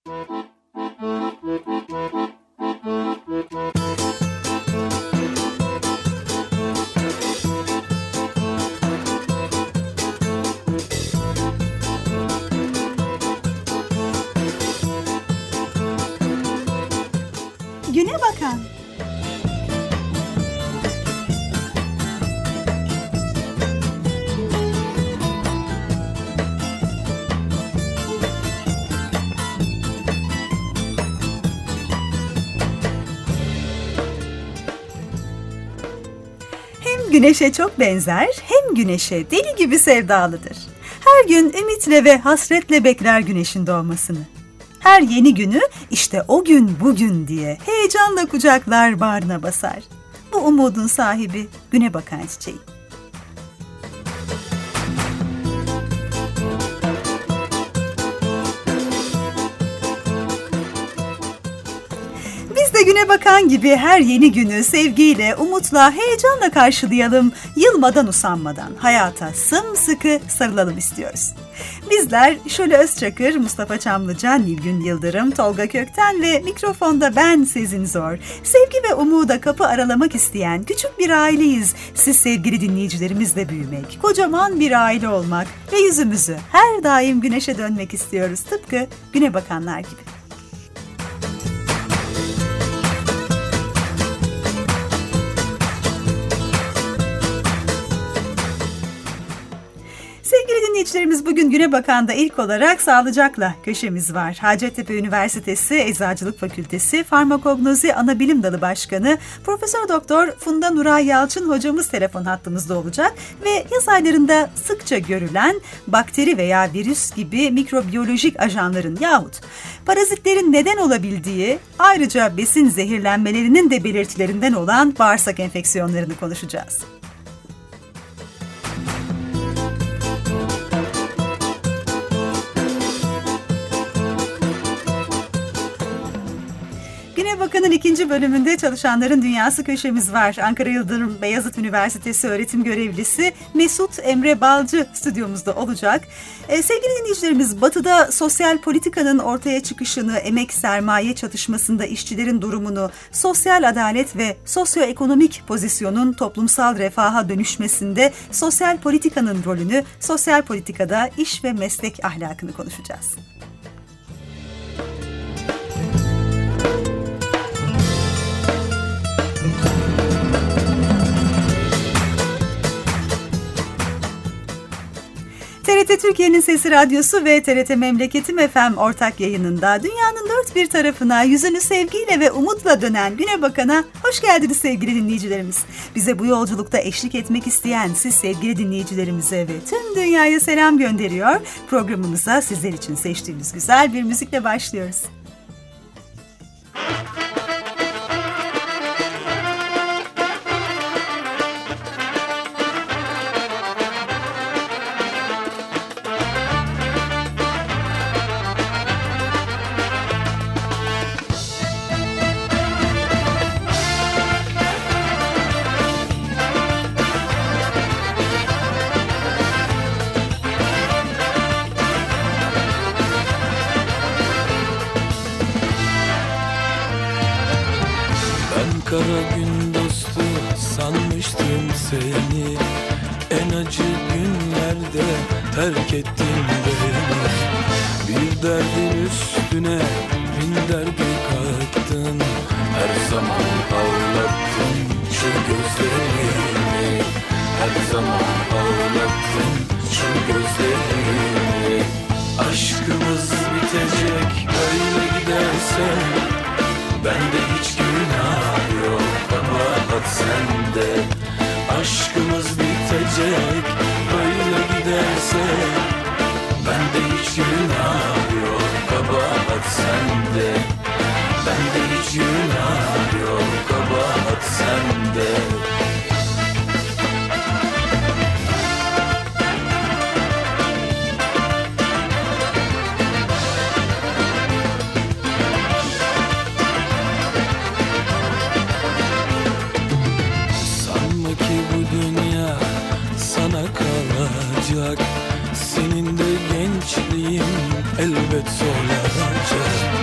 Güne bakan. Hem güneşe çok benzer, hem güneşe deli gibi sevdalıdır. Her gün ümitle ve hasretle bekler güneşin doğmasını. Her yeni günü işte o gün bugün diye heyecanla kucaklar, bağrına basar. Bu umudun sahibi güne bakan çiçeği. Biz de güne bakan gibi her yeni günü sevgiyle, umutla, heyecanla karşılayalım. Yılmadan, usanmadan hayata sımsıkı sarılalım istiyoruz. Bizler Şule Özçakır, Mustafa Çamlıca, Nilgün Yıldırım, Tolga Kökten ve mikrofonda ben Sezin Zor. Sevgi ve umuda kapı aralamak isteyen küçük bir aileyiz. Siz sevgili dinleyicilerimizle büyümek, kocaman bir aile olmak ve yüzümüzü her daim güneşe dönmek istiyoruz. Tıpkı güne bakanlar gibi. Sevgili dinleyicilerimiz, bugün Güne Bakan'da ilk olarak sağlıcakla köşemiz var. Hacettepe Üniversitesi Eczacılık Fakültesi Farmakognozi Anabilim Dalı Başkanı Profesör Doktor Funda Nuray Yalçın hocamız telefon hattımızda olacak ve yaz aylarında sıkça görülen bakteri veya virüs gibi mikrobiyolojik ajanların yahut parazitlerin neden olabildiği, ayrıca besin zehirlenmelerinin de belirtilerinden olan bağırsak enfeksiyonlarını konuşacağız. Güne Bakan'ın 2. bölümünde Çalışanların Dünyası köşemiz var. Ankara Yıldırım Beyazıt Üniversitesi öğretim görevlisi Mesut Emre Balcı stüdyomuzda olacak. Sevgili dinleyicilerimiz, Batı'da sosyal politikanın ortaya çıkışını, emek sermaye çatışmasında işçilerin durumunu, sosyal adalet ve sosyoekonomik pozisyonun toplumsal refaha dönüşmesinde sosyal politikanın rolünü, sosyal politikada iş ve meslek ahlakını konuşacağız. TRT Türkiye'nin Sesi Radyosu ve TRT Memleketim FM ortak yayınında dünyanın dört bir tarafına yüzünü sevgiyle ve umutla dönen Güne Bakan'a hoş geldiniz sevgili dinleyicilerimiz. Bize bu yolculukta eşlik etmek isteyen siz sevgili dinleyicilerimize ve tüm dünyaya selam gönderiyor. Programımıza sizler için seçtiğimiz güzel bir müzikle başlıyoruz. Kara gün dostu sanmıştım seni, en acı günlerde terk ettin beni. Bir derdin üstüne bin derdi kattın, her zaman ağlattın şu gözlerimi, her zaman ağlattın şu gözlerimi. Aşkımız bitecek böyle giderse, bende hiç günah yok, kabahat sende. Aşkımız bitecek böyle giderse, bende hiç günah yok, kabahat sende. Bende hiç günah yok, kabahat sende. Senin de gençliğin elbet solacak.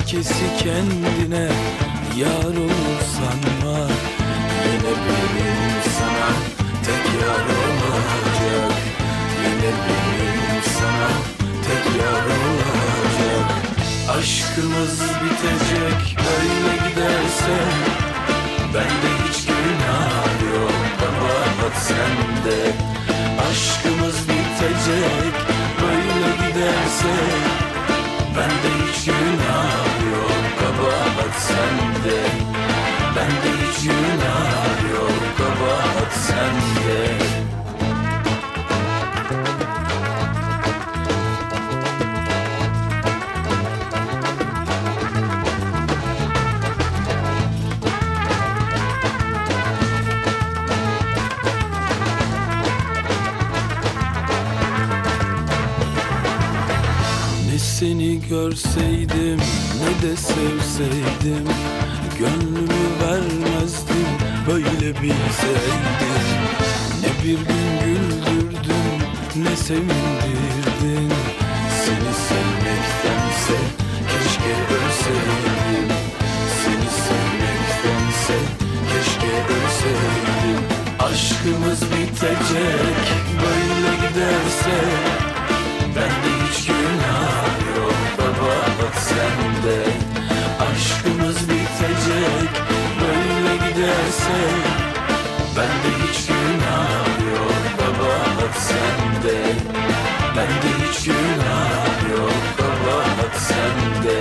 herkesi kendine yar olur sanma. Yine benim sana tek yar olacak. Yine benim sana tek yar olacak. Aşkımız bitecek böyle giderse, bende hiç günah yok, kabahat sende. Aşkımız bitecek böyle giderse, bende hiç günah yok, kabahat sende. Bende hiç günah yok, kabahat sende. Seni görseydim, ne de sevseydim, gönlümü vermezdim böyle bilseydim. Ne bir gün güldürdün, ne sevindirdin. Seni sevmektense keşke ölseydim. Seni sevmektense keşke ölseydim. Aşkımız bitecek böyle giderse, bende hiç günah yok, kabahat sende. Aşkımız bitecek böyle giderse, bende hiç günah yok, kabahat sende. Bende hiç günah yok, kabahat sende.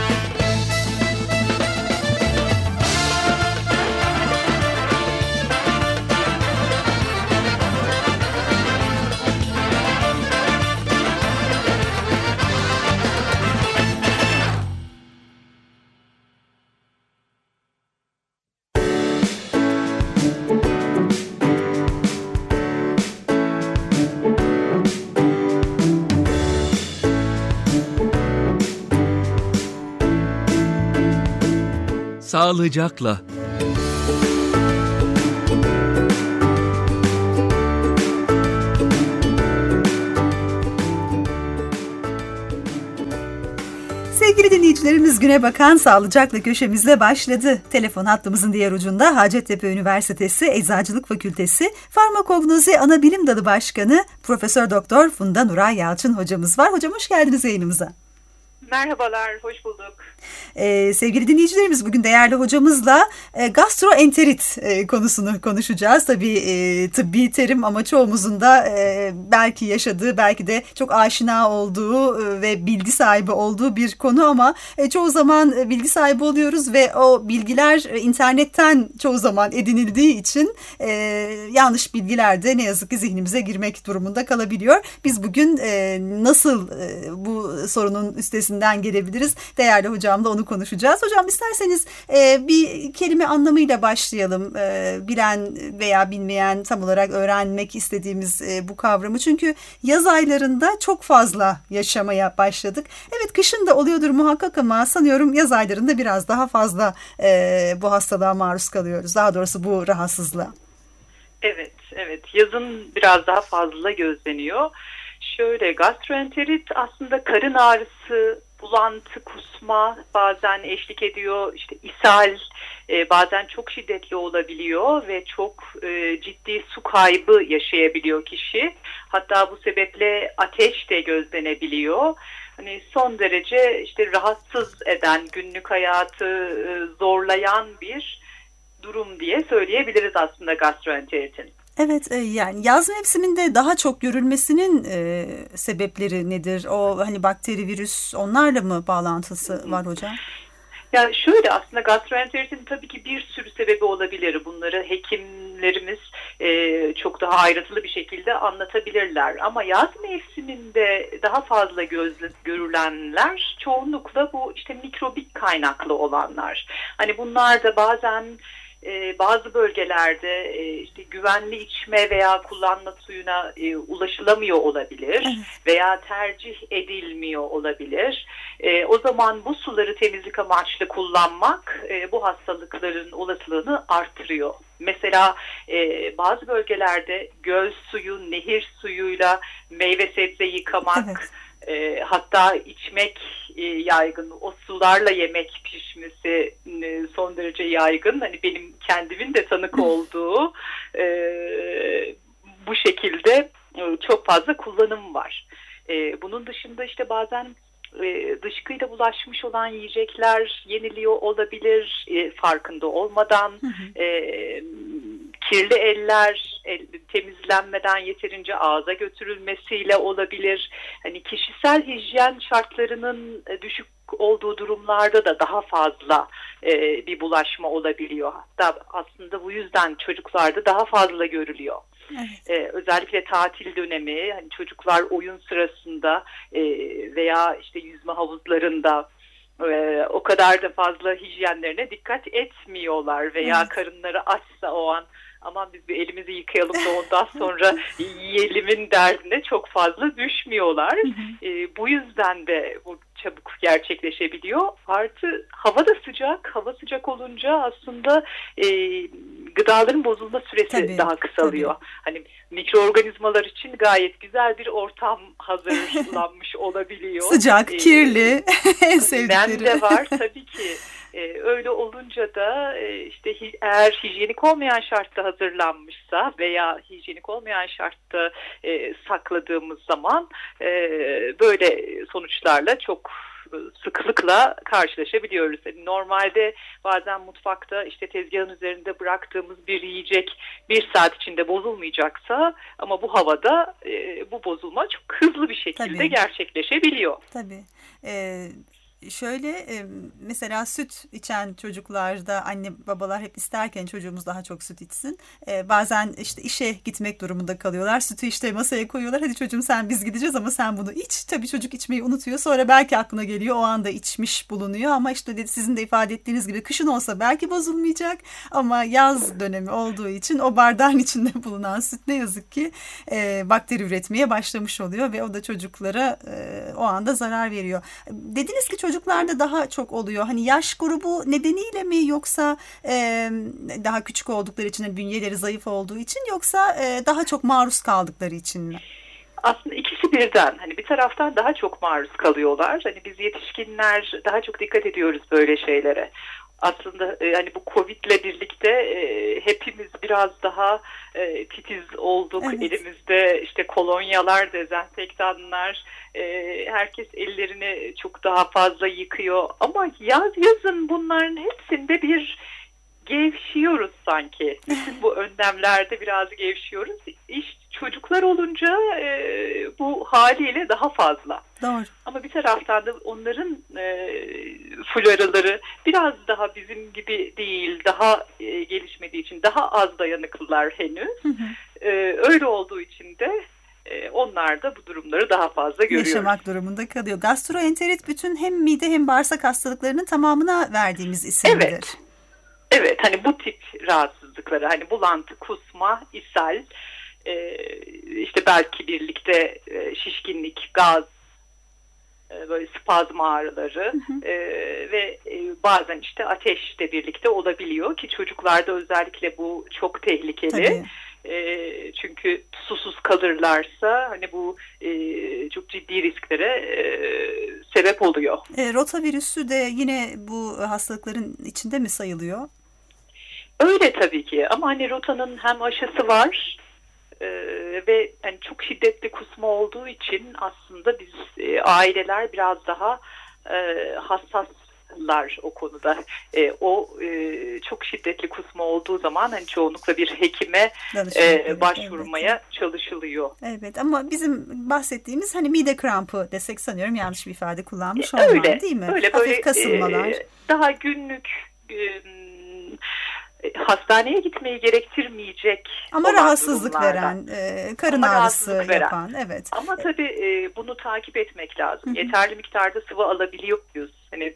Sağlıcakla. Sevgili dinleyicilerimiz, güne bakan Sağlıcakla köşemizle başladı. Telefon hattımızın diğer ucunda Hacettepe Üniversitesi Eczacılık Fakültesi Farmakognozi Anabilim Dalı Başkanı Profesör Doktor Funda Nuray Yalçın hocamız var. Hocam hoş geldiniz yayınımıza. Merhabalar, hoş bulduk. Sevgili dinleyicilerimiz, bugün değerli hocamızla gastroenterit konusunu konuşacağız. Tabii tıbbi terim ama çoğumuzun da belki yaşadığı, belki de çok aşina olduğu ve bilgi sahibi olduğu bir konu ama çoğu zaman bilgi sahibi oluyoruz ve o bilgiler internetten çoğu zaman edinildiği için yanlış bilgiler de ne yazık ki zihnimize girmek durumunda kalabiliyor. Biz bugün nasıl bu sorunun üstesinden gelebiliriz? Değerli hocamla onu konuşacağız. Hocam isterseniz bir kelime anlamıyla başlayalım. Bilen veya bilmeyen, tam olarak öğrenmek istediğimiz bu kavramı. Çünkü yaz aylarında çok fazla yaşamaya başladık. Evet, kışın da oluyordur muhakkak ama sanıyorum yaz aylarında biraz daha fazla bu hastalığa maruz kalıyoruz. Daha doğrusu bu rahatsızlığa. Evet. Yazın biraz daha fazla gözleniyor. Şöyle, gastroenterit aslında karın ağrısı, bulantı, kusma bazen eşlik ediyor. İşte ishal bazen çok şiddetli olabiliyor ve çok ciddi su kaybı yaşayabiliyor kişi. Hatta bu sebeple ateş de gözlenebiliyor. Hani son derece işte rahatsız eden, günlük hayatı zorlayan bir durum diye söyleyebiliriz aslında gastroenteritin. Evet, yani yaz mevsiminde daha çok görülmesinin sebepleri nedir? O hani bakteri, virüs, onlarla mı bağlantısı var hocam? Ya şöyle, aslında gastroenteritin tabii ki bir sürü sebebi olabilir. Bunları hekimlerimiz çok daha ayrıntılı bir şekilde anlatabilirler. Ama yaz mevsiminde daha fazla görülenler çoğunlukla bu işte mikrobik kaynaklı olanlar. Hani bunlar da bazen bazı bölgelerde işte güvenli içme veya kullanma suyuna ulaşılamıyor olabilir veya tercih edilmiyor olabilir. O zaman bu suları temizlik amaçlı kullanmak bu hastalıkların olasılığını artırıyor. Mesela bazı bölgelerde göl suyu, nehir suyuyla meyve sebze yıkamak Hatta içmek yaygın, o sularla yemek pişmesi son derece yaygın. Hani benim kendimin de tanık olduğu bu şekilde çok fazla kullanım var. Bunun dışında işte bazen dışkıyla bulaşmış olan yiyecekler yeniliyor olabilir farkında olmadan. Kirli eller temizlenmeden yeterince ağza götürülmesiyle olabilir. Hani kişisel hijyen şartlarının düşük olduğu durumlarda da daha fazla bir bulaşma olabiliyor. Hatta aslında bu yüzden çocuklarda daha fazla görülüyor. Evet. Özellikle tatil dönemi, hani çocuklar oyun sırasında veya işte yüzme havuzlarında o kadar da fazla hijyenlerine dikkat etmiyorlar veya evet. Karınları açsa o an aman biz bir elimizi yıkayalım da ondan sonra yiyelimin derdine çok fazla düşmüyorlar. Bu yüzden de bu çabuk gerçekleşebiliyor. Artı hava da sıcak. Hava sıcak olunca aslında gıdaların bozulma süresi tabii, daha kısalıyor. Tabii. Hani mikroorganizmalar için gayet güzel bir ortam hazırlanmış olabiliyor. Sıcak, kirli, en sevdikleri. Nem de var tabii ki. Öyle olunca da işte eğer hijyenik olmayan şartta hazırlanmışsa veya hijyenik olmayan şartta sakladığımız zaman böyle sonuçlarla çok sıklıkla karşılaşabiliyoruz. Yani normalde bazen mutfakta işte tezgahın üzerinde bıraktığımız bir yiyecek 1 saat içinde bozulmayacaksa ama bu havada bu bozulma çok hızlı bir şekilde tabii. Gerçekleşebiliyor. Tabii. Şöyle mesela süt içen çocuklarda anne babalar hep isterken çocuğumuz daha çok süt içsin. Bazen işte işe gitmek durumunda kalıyorlar. Sütü işte masaya koyuyorlar. Hadi çocuğum sen biz gideceğiz ama sen bunu iç. Tabii çocuk içmeyi unutuyor. Sonra belki aklına geliyor. O anda içmiş bulunuyor. Ama işte sizin de ifade ettiğiniz gibi kışın olsa belki bozulmayacak. Ama yaz dönemi olduğu için o bardağın içinde bulunan süt ne yazık ki bakteri üretmeye başlamış oluyor. Ve o da çocuklara o anda zarar veriyor. Dediniz ki çocuklarda daha çok oluyor. Hani yaş grubu nedeniyle mi yoksa daha küçük oldukları için, bünyeleri zayıf olduğu için yoksa daha çok maruz kaldıkları için mi? Aslında ikisi birden. Hani bir taraftan daha çok maruz kalıyorlar. Hani biz yetişkinler daha çok dikkat ediyoruz böyle şeylere. Aslında hani bu Covid'le birlikte hepimiz biraz daha titiz olduk. Evet. Elimizde işte kolonyalar, dezenfektanlar, herkes ellerini çok daha fazla yıkıyor. Ama yazın bunların hepsinde bir gevşiyoruz sanki. Bütün bu önlemlerde biraz gevşiyoruz. İş çocuklar olunca bu haliyle daha fazla. Doğru. Ama bir taraftan da onların floraları biraz daha bizim gibi değil, daha gelişmediği için daha az dayanıklılar henüz. Öyle olduğu için de onlar da bu durumları daha fazla görüyor. Yaşamak durumunda kalıyor. Gastroenterit bütün hem mide hem bağırsak hastalıklarının tamamına verdiğimiz isimdir. Evet. Evet, hani bu tip rahatsızlıkları, hani bulantı, kusma, ishal, işte belki birlikte şişkinlik, gaz, böyle spazm ağrıları ve bazen işte ateş de birlikte olabiliyor ki çocuklarda özellikle bu çok tehlikeli. Çünkü susuz kalırlarsa hani bu çok ciddi risklere sebep oluyor. Rotavirüsü de yine bu hastalıkların içinde mi sayılıyor? Öyle tabii ki ama hani rotanın hem aşısı var ve yani çok şiddetli kusma olduğu için aslında biz aileler biraz daha hassaslar o konuda. Çok şiddetli kusma olduğu zaman hani çoğunlukla bir hekime başvurmaya çalışılıyor. Evet ama bizim bahsettiğimiz hani mide krampı desek sanıyorum yanlış bir ifade kullanmış olmam öyle, değil mi? Öyle hafif böyle kasılmalar. Daha günlük hastaneye gitmeyi gerektirmeyecek ama rahatsızlık veren, karın ağrısı yapan, evet. Ama tabii bunu takip etmek lazım. Yeterli miktarda sıvı alabiliyor muyuz? Hani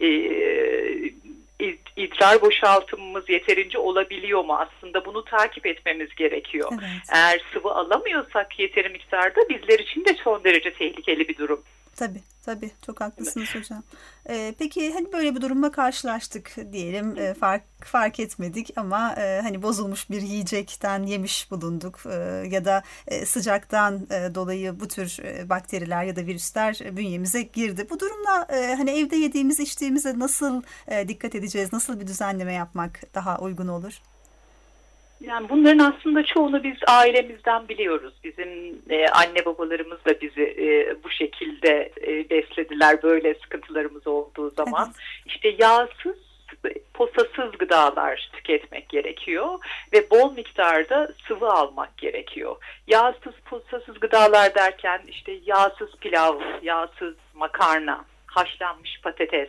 idrar boşaltımımız yeterince olabiliyor mu? Aslında bunu takip etmemiz gerekiyor. Evet. Eğer sıvı alamıyorsak yeteri miktarda bizler için de son derece tehlikeli bir durum. Tabii. Tabii çok haklısınız hocam. Peki hani böyle bir durumla karşılaştık diyelim, fark etmedik ama hani bozulmuş bir yiyecekten yemiş bulunduk ya da sıcaktan dolayı bu tür bakteriler ya da virüsler bünyemize girdi. Bu durumda hani evde yediğimiz içtiğimize nasıl dikkat edeceğiz? Nasıl bir düzenleme yapmak daha uygun olur? Yani bunların aslında çoğunu biz ailemizden biliyoruz. Bizim anne babalarımız da bizi bu şekilde beslediler böyle sıkıntılarımız olduğu zaman. Evet. İşte yağsız, posasız gıdalar tüketmek gerekiyor ve bol miktarda sıvı almak gerekiyor. Yağsız, posasız gıdalar derken işte yağsız pilav, yağsız makarna, haşlanmış patates,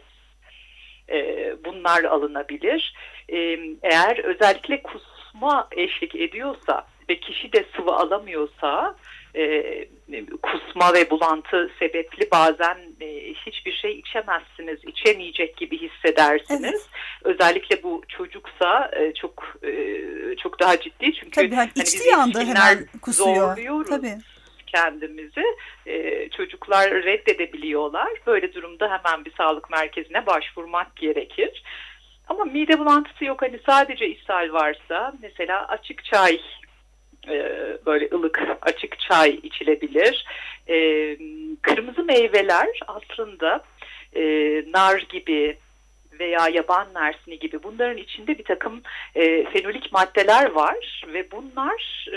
bunlar alınabilir. Eğer özellikle kusma eşlik ediyorsa ve kişi de sıvı alamıyorsa kusma ve bulantı sebepli bazen hiçbir şey içemezsiniz, içemeyecek gibi hissedersiniz. Evet. Özellikle bu çocuksa çok daha ciddi çünkü tabii, hani içtiği anda hemen kusuyor. Zorluyoruz. Tabii. Kendimizi çocuklar reddedebiliyorlar. Böyle durumda hemen bir sağlık merkezine başvurmak gerekir. Ama mide bulantısı yok, hani sadece ishal varsa mesela açık çay, böyle ılık açık çay içilebilir. Kırmızı meyveler aslında nar gibi veya yaban mersini gibi bunların içinde bir takım fenolik maddeler var ve bunlar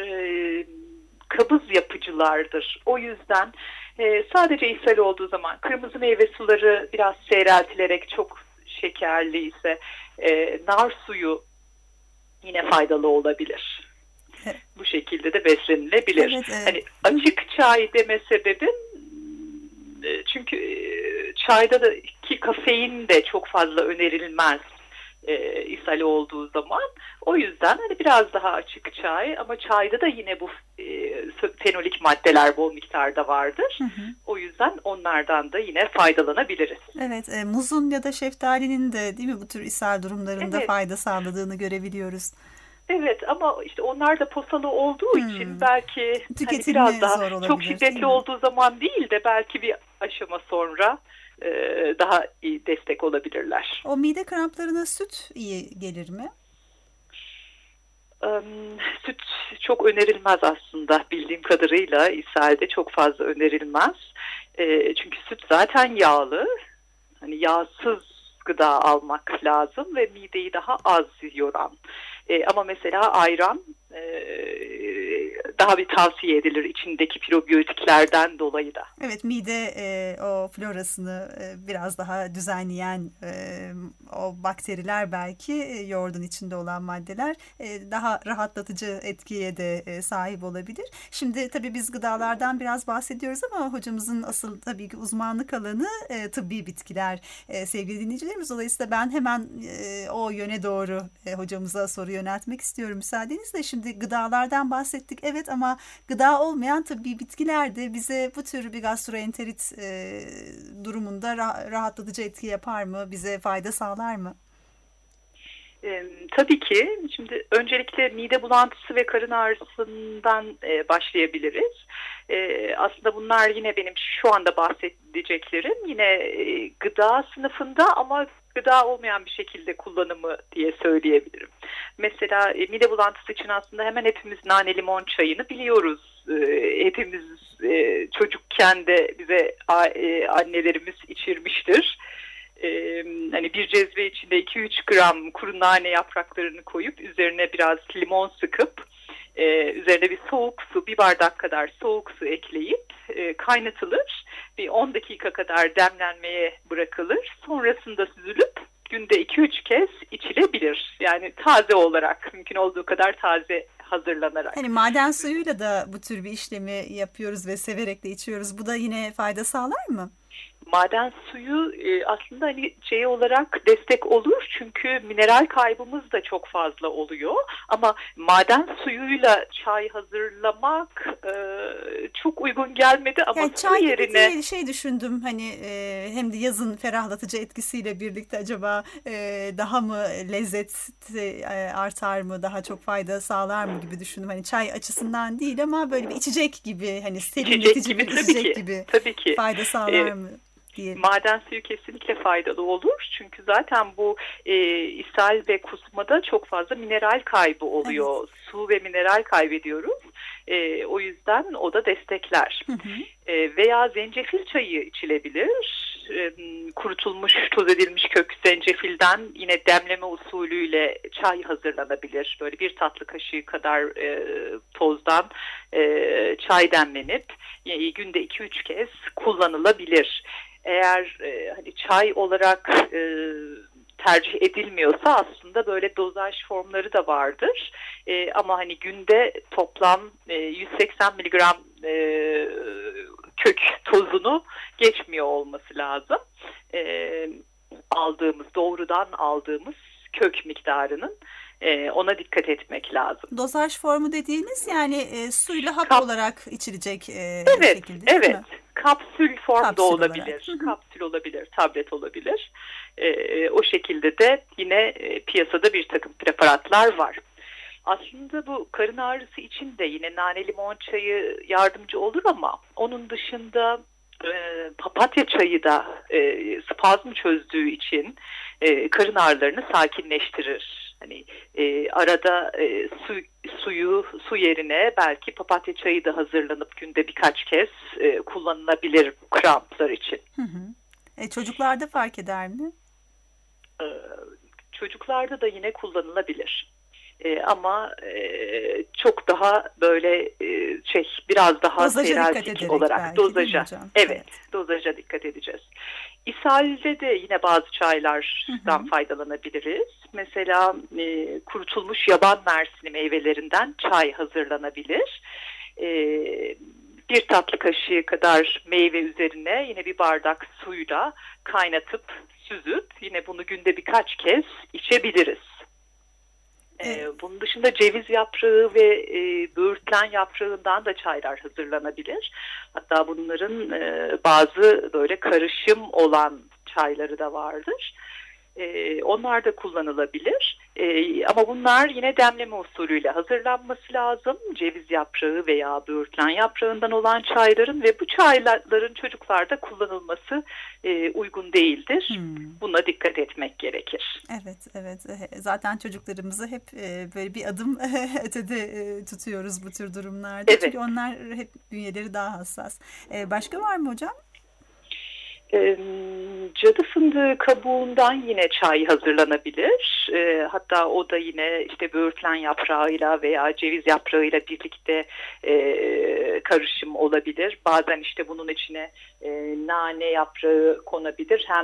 kabız yapıcılardır. O yüzden sadece ishal olduğu zaman kırmızı meyve suları biraz seyreltilerek, çok şekerli ise nar suyu yine faydalı olabilir. Evet. Bu şekilde de beslenilebilir. Evet, evet. Hani açık çay deme sebebim çünkü çayda da ki kafein de çok fazla önerilmez ishal olduğu zaman. O yüzden hani biraz daha açık çay, ama çayda da yine bu fenolik maddeler bol miktarda vardır. Hı hı. O yüzden onlardan da yine faydalanabiliriz. Evet, muzun ya da şeftalinin de değil mi bu tür ishal durumlarında evet, fayda sağladığını görebiliyoruz. Evet, ama işte onlar da posalı olduğu için belki hani biraz daha zor olabilir, çok şiddetli olduğu zaman değil de belki bir aşama sonra daha iyi destek olabilirler. O mide kramplarına süt iyi gelir mi? Süt çok önerilmez aslında, bildiğim kadarıyla ishalde çok fazla önerilmez. Çünkü süt zaten yağlı. Hani yağsız gıda almak lazım ve mideyi daha az yoran. Ama mesela ayran daha bir tavsiye edilir içindeki probiyotiklerden dolayı da. Evet, mide o florasını biraz daha düzenleyen o bakteriler, belki yoğurdun içinde olan maddeler daha rahatlatıcı etkiye de sahip olabilir. Şimdi tabii biz gıdalardan biraz bahsediyoruz ama hocamızın asıl tabii ki uzmanlık alanı tıbbi bitkiler sevgili dinleyicilerimiz. Dolayısıyla ben hemen o yöne doğru hocamıza soru yöneltmek istiyorum müsaadenizle. Şimdi gıdalardan bahsettik evet, ama gıda olmayan tıbbi bitkiler de bize bu tür bir gastroenterit durumunda rahatlatıcı etki yapar mı? Bize fayda sağlar mı? Tabii ki. Şimdi öncelikle mide bulantısı ve karın ağrısından başlayabiliriz. Aslında bunlar yine benim şu anda bahsedeceklerim yine gıda sınıfında ama gıda olmayan bir şekilde kullanımı diye söyleyebilirim. Mesela mide bulantısı için aslında hemen hepimiz nane limon çayını biliyoruz. Hepimiz çocukken de bize annelerimiz içirmiştir. Hani bir cezve içinde 2-3 gram kuru nane yapraklarını koyup üzerine biraz limon sıkıp üzerine bir soğuk su, bir bardak kadar soğuk su ekleyip kaynatılır. Bir 10 dakika kadar demlenmeye bırakılır. Sonrasında süzülüp günde 2-3 kez içilebilir. Yani taze olarak, mümkün olduğu kadar taze hazırlanarak. Hani maden suyuyla da bu tür bir işlemi yapıyoruz ve severek de içiyoruz. Bu da yine fayda sağlar mı? Maden suyu aslında hani şey olarak destek olur çünkü mineral kaybımız da çok fazla oluyor. Ama maden suyuyla çay hazırlamak çok uygun gelmedi ama yani çay yerine şey düşündüm hani hem de yazın ferahlatıcı etkisiyle birlikte acaba daha mı lezzet artar mı, daha çok fayda sağlar mı gibi düşündüm. Hani çay açısından değil ama böyle bir içecek gibi, hani serinletici bir içecek gibi tabii ki fayda sağlar mı? diyelim. Maden suyu kesinlikle faydalı olur. Çünkü zaten bu ishal ve kusmada çok fazla mineral kaybı oluyor. Evet. Su ve mineral kaybediyoruz. O yüzden o da destekler. Veya zencefil çayı içilebilir. Kurutulmuş, toz edilmiş kök zencefilden yine demleme usulüyle çay hazırlanabilir. Böyle bir tatlı kaşığı kadar tozdan çay demlenip günde 2-3 kez kullanılabilir. Eğer hani çay olarak tercih edilmiyorsa aslında böyle dozaj formları da vardır. Ama hani günde toplam 180 miligram kök tozunu geçmiyor olması lazım. Doğrudan aldığımız kök miktarının ona dikkat etmek lazım. Dozaj formu dediğiniz yani suyla hap olarak içilecek şekilde değil mi? Kapsül form da olabilir. Kapsül olabilir, tablet olabilir. O şekilde de yine piyasada bir takım preparatlar var. Aslında bu karın ağrısı için de yine nane limon çayı yardımcı olur ama onun dışında papatya çayı da spazm çözdüğü için karın ağrılarını sakinleştirir. Hani arada su yerine belki papatya çayı da hazırlanıp günde birkaç kez kullanılabilir bu kramplar için. Çocuklarda fark eder mi? Çocuklarda da yine kullanılabilir. Ama çok daha böyle biraz daha terapötik olarak dozaja. Evet, dozaja dikkat edeceğiz. İshalde de yine bazı çaylardan faydalanabiliriz. Mesela kurutulmuş yaban mersini meyvelerinden çay hazırlanabilir. Bir tatlı kaşığı kadar meyve üzerine yine bir bardak suyla kaynatıp süzüp yine bunu günde birkaç kez içebiliriz. Bunun dışında ceviz yaprağı ve böğürtlen yaprağından da çaylar hazırlanabilir. Hatta bunların bazı böyle karışım olan çayları da vardır. Onlar da kullanılabilir. Ama bunlar yine demleme usulüyle hazırlanması lazım. Ceviz yaprağı veya böğürtlen yaprağından olan çayların ve bu çayların çocuklarda kullanılması uygun değildir. Buna dikkat etmek gerekir. Evet. Zaten çocuklarımızı hep böyle bir adım ötede tutuyoruz bu tür durumlarda. Evet. Çünkü onlar hep bünyeleri daha hassas. Başka var mı hocam? Cadı fındığı kabuğundan yine çay hazırlanabilir. Hatta o da yine işte böğürtlen yaprağıyla veya ceviz yaprağıyla birlikte karışım olabilir. Bazen işte bunun içine nane yaprağı konabilir. Hem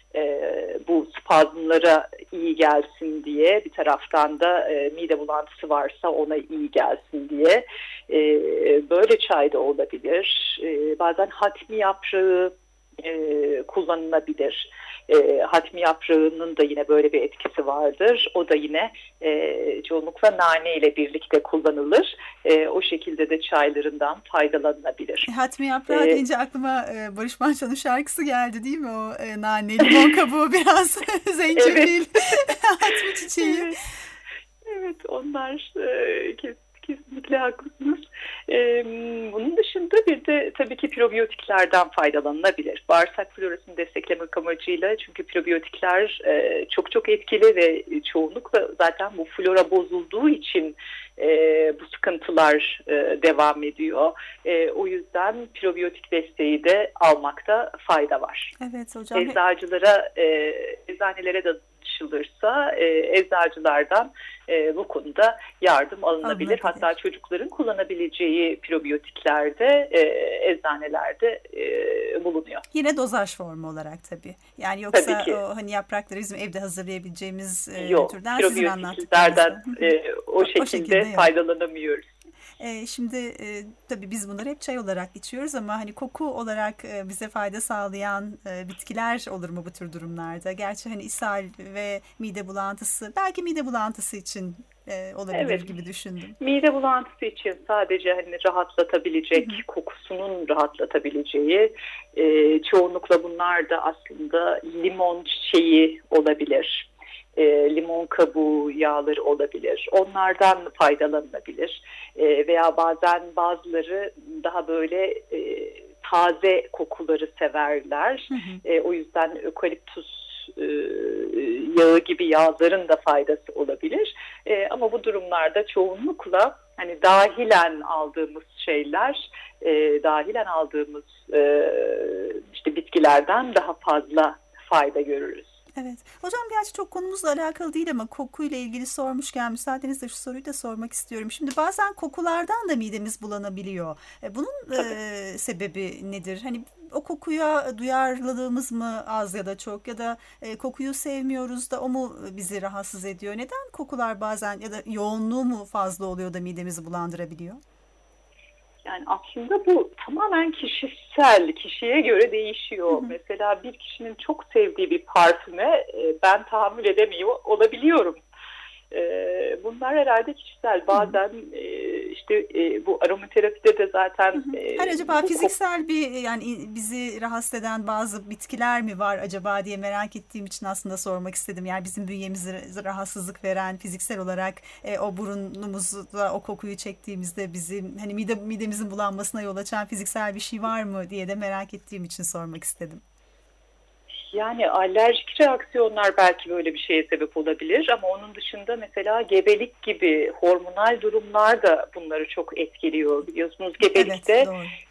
bu spazmlara iyi gelsin diye, bir taraftan da mide bulantısı varsa ona iyi gelsin diye böyle çay da olabilir. Bazen hatmi yaprağı kullanılabilir. Hatmi yaprağının da yine böyle bir etkisi vardır. O da yine çoğunlukla nane ile birlikte kullanılır. O şekilde de çaylarından faydalanılabilir. Hatmi yaprağı deyince aklıma Barış Manço'nun şarkısı geldi değil mi? O nane, limon kabuğu, biraz zencefil, hatmi çiçeği. Evet, onlar kesinlikle haklısınız. Bunun dışında bir de tabii ki probiyotiklerden faydalanılabilir. Bağırsak florasını desteklemek amacıyla, çünkü probiyotikler çok etkili ve çoğunlukla zaten bu flora bozulduğu için bu sıkıntılar devam ediyor. O yüzden probiyotik desteği de almakta fayda var. Evet hocam. Eczanelere danışılırsa eczacılardan bu konuda yardım alınabilir. Hatta çocukların kullanabileceği probiyotikler de eczanelerde bulunuyor. Yine dozaj formu olarak tabii. Yani yoksa o hani yaprakları bizim evde hazırlayabileceğimiz türden sizin anlattıklarınızda. O şekilde faydalanamıyoruz. Şimdi tabii biz bunları hep çay olarak içiyoruz ama hani koku olarak bize fayda sağlayan bitkiler olur mu bu tür durumlarda? Gerçi hani ishal ve mide bulantısı, belki mide bulantısı için olabilir gibi düşündüm. Mide bulantısı için sadece hani rahatlatabilecek, kokusunun rahatlatabileceği, çoğunlukla bunlar da aslında limon çiçeği olabilir. Limon kabuğu yağları olabilir. Onlardan faydalanılabilir. Veya bazen bazıları daha böyle taze kokuları severler. O yüzden ökaliptus yağı gibi yağların da faydası olabilir. Ama bu durumlarda çoğunlukla hani dahilen aldığımız şeyler, dahilen aldığımız işte bitkilerden daha fazla fayda görürüz. Evet. Hocam gerçi çok konumuzla alakalı değil ama kokuyla ilgili sormuşken müsaadenizle şu soruyu da sormak istiyorum. Şimdi bazen kokulardan da midemiz bulanabiliyor. Bunun sebebi nedir? Hani o kokuya duyarlılığımız mı az ya da çok, ya da kokuyu sevmiyoruz da o mu bizi rahatsız ediyor? Neden kokular bazen ya da yoğunluğu mu fazla oluyor da midemizi bulandırabiliyor? Yani aslında bu tamamen kişisel, kişiye göre değişiyor. Mesela bir kişinin çok sevdiği bir parfüme ben tahammül edemiyor olabiliyorum. Bunlar herhalde kişisel. Bazen işte bu aromaterapide de zaten... acaba fiziksel bir, yani bizi rahatsız eden bazı bitkiler mi var acaba diye merak ettiğim için aslında sormak istedim. Yani bizim bünyemize rahatsızlık veren, fiziksel olarak o burnumuzda o kokuyu çektiğimizde bizim hani midemizin bulanmasına yol açan fiziksel bir şey var mı diye de merak ettiğim için sormak istedim. Yani alerjik reaksiyonlar belki böyle bir şeye sebep olabilir ama onun dışında mesela gebelik gibi hormonal durumlar da bunları çok etkiliyor. Biliyorsunuz gebelikte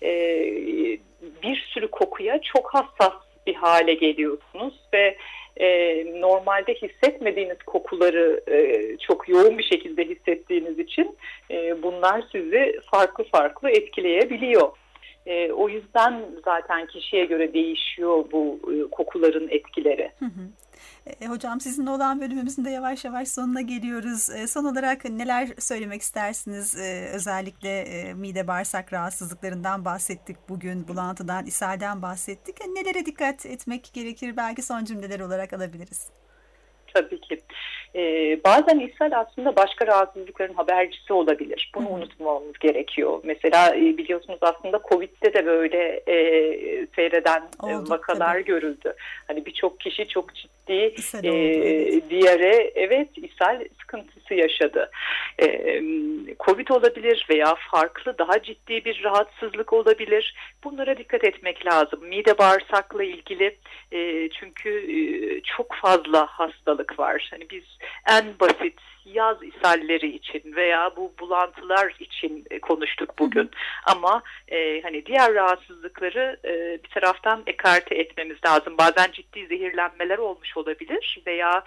bir sürü kokuya çok hassas bir hale geliyorsunuz ve normalde hissetmediğiniz kokuları çok yoğun bir şekilde hissettiğiniz için bunlar sizi farklı farklı etkileyebiliyor. O yüzden zaten kişiye göre değişiyor bu kokuların etkileri. Hocam sizinle olan bölümümüzün de yavaş yavaş sonuna geliyoruz. Son olarak neler söylemek istersiniz? Özellikle mide bağırsak rahatsızlıklarından bahsettik bugün, bulantıdan, ishalden bahsettik. Nelere dikkat etmek gerekir? Belki son cümleler olarak alabiliriz. Tabii ki. Bazen ishal aslında başka rahatsızlıkların habercisi olabilir. Bunu unutmamamız gerekiyor. Mesela biliyorsunuz aslında Covid'de de böyle seyreden vakalar görüldü. Hani birçok kişi çok ciddi diyare, ishal sıkıntısı yaşadı. Covid olabilir veya farklı daha ciddi bir rahatsızlık olabilir. Bunlara dikkat etmek lazım. Mide bağırsakla ilgili çünkü çok fazla hastalık var. Hani biz en basit yaz ishalleri için veya bu bulantılar için konuştuk bugün. Ama hani diğer rahatsızlıkları bir taraftan ekarte etmemiz lazım. Bazen ciddi zehirlenmeler olmuş olabilir veya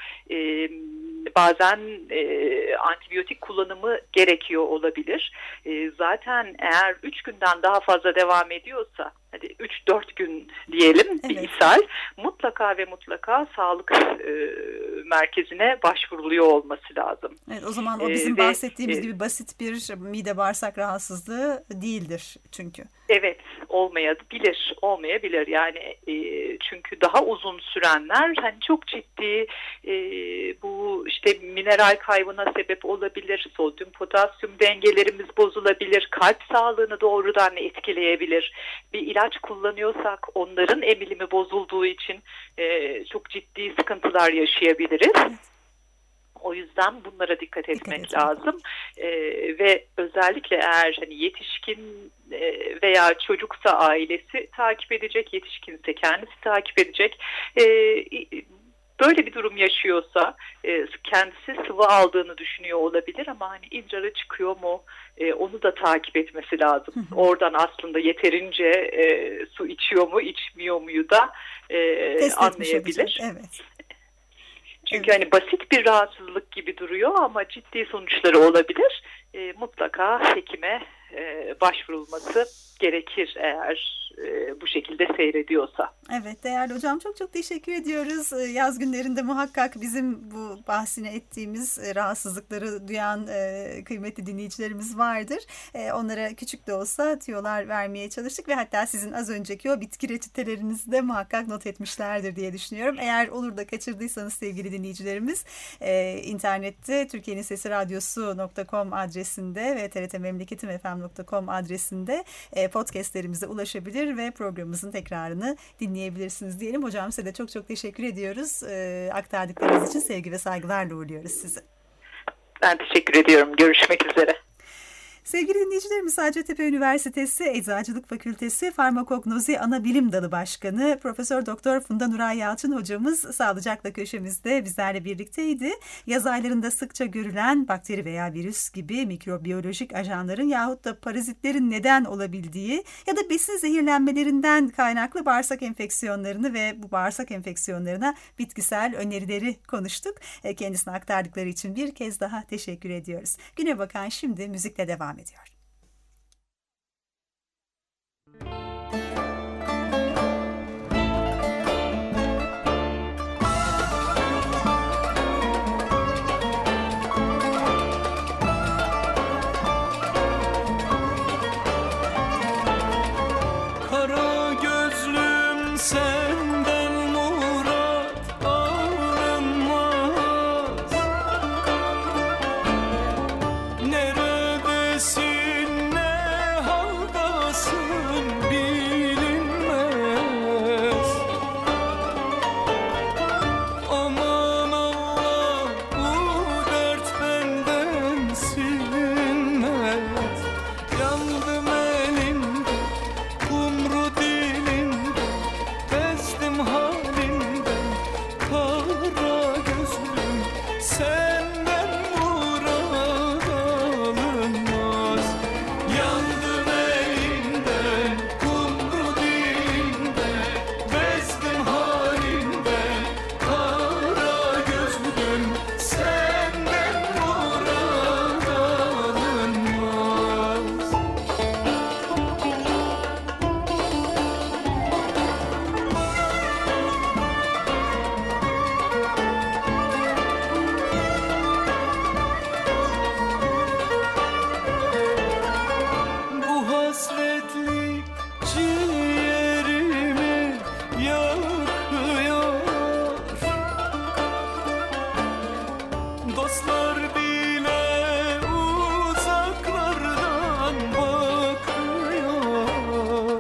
bazen antibiyotik kullanımı gerekiyor olabilir. Zaten eğer 3 günden daha fazla devam ediyorsa, hadi 3-4 gün diyelim bir ishal, mutlaka ve mutlaka sağlık merkezine başvuruluyor olması lazım. Evet, o zaman o bizim bahsettiğimiz gibi basit bir mide bağırsak rahatsızlığı değildir çünkü. Evet, olmayabilir. Yani çünkü daha uzun sürenler hani çok ciddi bu işte mineral kaybına sebep olabilir, sodyum potasyum dengelerimiz bozulabilir, kalp sağlığını doğrudan etkileyebilir. Bir ilaç kullanıyorsak onların emilimi bozulduğu için çok ciddi sıkıntılar yaşayabiliriz. Evet. O yüzden bunlara dikkat etmek lazım. Ve özellikle eğer hani yetişkin veya çocuksa ailesi takip edecek, yetişkinse kendisi takip edecek. Böyle bir durum yaşıyorsa kendisi sıvı aldığını düşünüyor olabilir ama hani idrarı çıkıyor mu onu da takip etmesi lazım. Oradan aslında yeterince su içiyor mu içmiyor muyu da anlayabilir. Evet. Çünkü hani basit bir rahatsızlık gibi duruyor ama ciddi sonuçları olabilir. Mutlaka hekime başvurulması gerekir eğer bu şekilde seyrediyorsa. Evet değerli hocam, çok çok teşekkür ediyoruz. Yaz günlerinde muhakkak bizim bu bahsini ettiğimiz rahatsızlıkları duyan kıymetli dinleyicilerimiz vardır. Onlara küçük de olsa tüyolar vermeye çalıştık ve hatta sizin az önceki o bitki reçetelerinizi de muhakkak not etmişlerdir diye düşünüyorum. Eğer olur da kaçırdıysanız sevgili dinleyicilerimiz, internette Türkiye'nin Sesi Radyosu.com adresinde ve trtmemleketimfm.com adresinde podcastlerimize ulaşabilir ve programımızın tekrarını dinleyebilirsiniz diyelim. Hocam size de çok çok teşekkür ediyoruz. Aktardıklarınız için sevgi ve saygılarla uğurluyoruz sizi. Ben teşekkür ediyorum. Görüşmek üzere. Sevgili dinleyicilerimiz, Hacettepe Üniversitesi Eczacılık Fakültesi Farmakognozi Anabilim Dalı Başkanı Profesör Doktor Funda Nuray Yalçın hocamız Sağlıcakla köşemizde bizlerle birlikteydi. Yaz aylarında sıkça görülen bakteri veya virüs gibi mikrobiyolojik ajanların yahut da parazitlerin neden olabildiği ya da besin zehirlenmelerinden kaynaklı bağırsak enfeksiyonlarını ve bu bağırsak enfeksiyonlarına bitkisel önerileri konuştuk. Kendisine aktardıkları için bir kez daha teşekkür ediyoruz. Güne bakan şimdi müzikle devam ediyor. Kara gözlüm senden murat alınmaz. Neredesin, ne haldasın bilinmez. Aman Allah, bu dert benden silinmez. Yandım elinde, kumru dilinde, bezdim halinden. Kara gözlüm senden murad alınmaz. Yandım elinden, kumru dilinden, bezdim halinden. Kara gözlüm senden murad alınmaz. Bu hasretlik ciğerimi yakıyor. Dostlar bile uzaklardan bakıyor.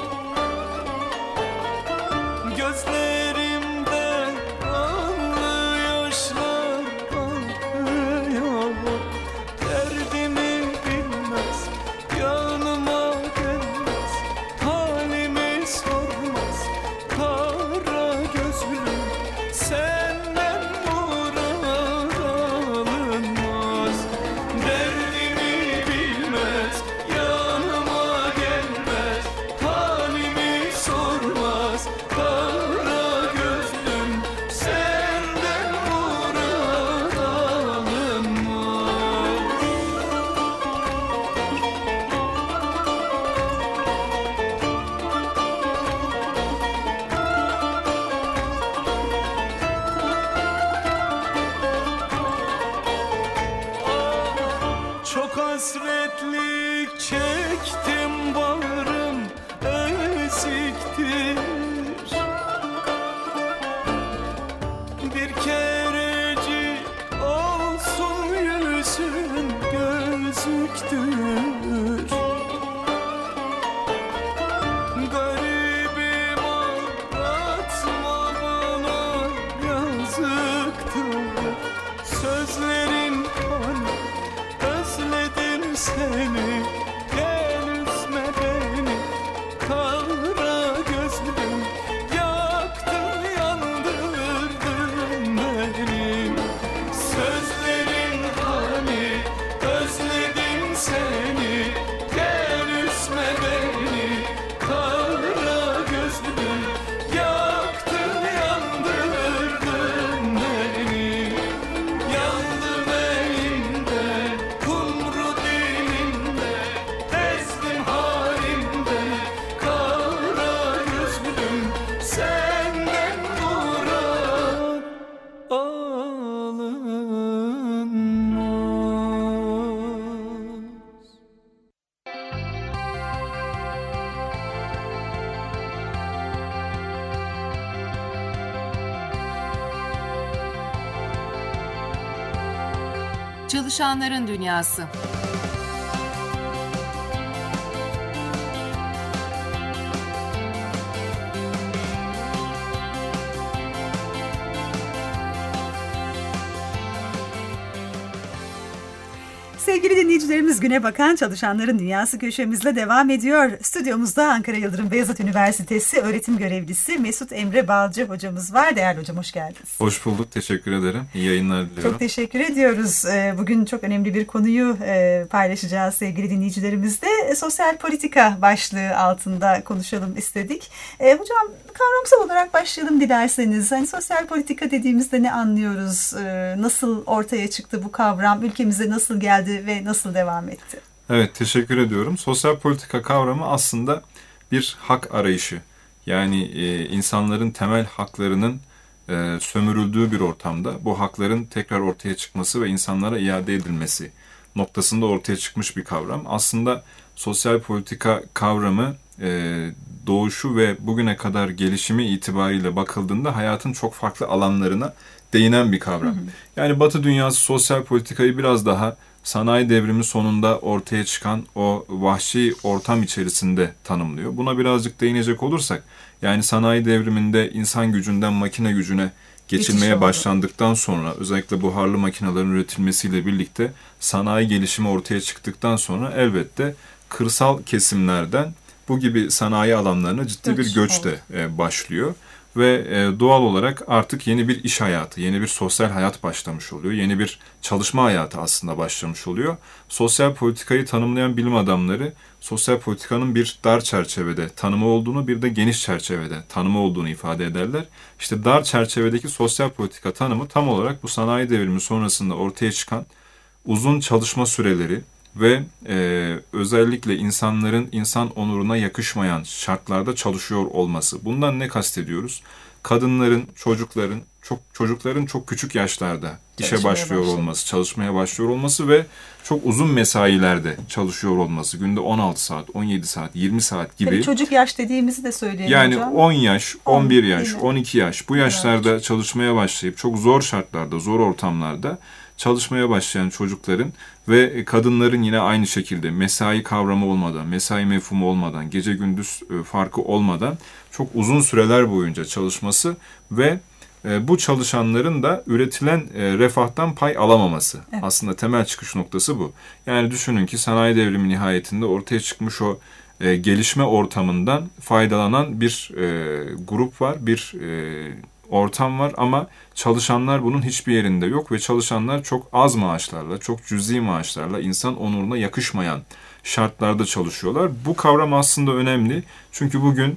Gözlerimden anlı yaşlar akıyor. Derdimi bilmez, yanıma gelmez, halimi sormaz. Kara gözlüm senden murad alınmaz. Derdimi bilmez, yanıma gelmez, halimi sormaz. Kara gözlüm senden murad alınmaz. Çok hasretlik çektim, bağrım eziktir. Bir kerecik olsun yüzün gözüktür. Garibim, anlatma bana, yazıktır. Sözlerin bana, özledim seni, gel üzme beni. Kara gözlüm, yaktın yandırdın beni. Sözlerin hani, özledim seni, gel üzme beni. Kara gözlüm, yaktın yandırdın beni. Yandım elinde, kumru dilinde, bezdim halinde. Kara gözlüm senden murad alınmaz. Çalışanların Dünyası. Sevgili dinleyicilerimiz, Güne Bakan Çalışanların Dünyası köşemizle devam ediyor. Stüdyomuzda Ankara Yıldırım Beyazıt Üniversitesi öğretim görevlisi Mesut Emre Balcı hocamız var. Değerli hocam, hoş geldiniz. Hoş bulduk, teşekkür ederim. İyi yayınlar diliyorum. Çok teşekkür ediyoruz. Bugün çok önemli bir konuyu paylaşacağız sevgili dinleyicilerimizle. Sosyal politika başlığı altında konuşalım istedik. Hocam, kavramsal olarak başlayalım dilerseniz. Hani sosyal politika dediğimizde ne anlıyoruz? Nasıl ortaya çıktı bu kavram? Ülkemize nasıl geldi ve nasıl devam etti? Evet, teşekkür ediyorum. Sosyal politika kavramı aslında bir hak arayışı. Yani insanların temel haklarının sömürüldüğü bir ortamda bu hakların tekrar ortaya çıkması ve insanlara iade edilmesi noktasında ortaya çıkmış bir kavram. Aslında sosyal politika kavramı doğuşu ve bugüne kadar gelişimi itibariyle bakıldığında hayatın çok farklı alanlarına değinen bir kavram. Yani Batı dünyası sosyal politikayı biraz daha sanayi devrimi sonunda ortaya çıkan o vahşi ortam içerisinde tanımlıyor. Buna birazcık değinecek olursak, yani sanayi devriminde insan gücünden makine gücüne geçilmeye başlandıktan sonra, özellikle buharlı makinelerin üretilmesiyle birlikte sanayi gelişimi ortaya çıktıktan sonra elbette kırsal kesimlerden bu gibi sanayi alanlarına ciddi bir göç de başlıyor. Ve doğal olarak artık yeni bir iş hayatı, yeni bir sosyal hayat başlamış oluyor. Yeni bir çalışma hayatı aslında başlamış oluyor. Sosyal politikayı tanımlayan bilim adamları, sosyal politikanın bir dar çerçevede tanımı olduğunu, bir de geniş çerçevede tanımı olduğunu ifade ederler. İşte dar çerçevedeki sosyal politika tanımı tam olarak bu sanayi devrimi sonrasında ortaya çıkan uzun çalışma süreleri ve özellikle insanların insan onuruna yakışmayan şartlarda çalışıyor olması. Bundan ne kastediyoruz? Kadınların, çocukların çok küçük yaşlarda işe başlıyor olması, çalışmaya başlıyor olması ve çok uzun mesailerde çalışıyor olması. Günde 16 saat, 17 saat, 20 saat gibi. Tabii çocuk yaş dediğimizi de söyleyelim yani hocam. 10 yaş, 11 yaş, 12 yaş bu yaşlarda çalışmaya başlayıp çok zor şartlarda, zor ortamlarda çalışmaya başlayan çocukların ve kadınların yine aynı şekilde mesai kavramı olmadan, mesai mefhumu olmadan, gece gündüz farkı olmadan çok uzun süreler boyunca çalışması ve bu çalışanların da üretilen refahtan pay alamaması. Evet. Aslında temel çıkış noktası bu. Yani düşünün ki sanayi devrimi nihayetinde ortaya çıkmış o gelişme ortamından faydalanan bir grup var, bir ortam var ama çalışanlar bunun hiçbir yerinde yok ve çalışanlar çok az maaşlarla, çok cüzi maaşlarla, insan onuruna yakışmayan şartlarda çalışıyorlar. Bu kavram aslında önemli çünkü bugün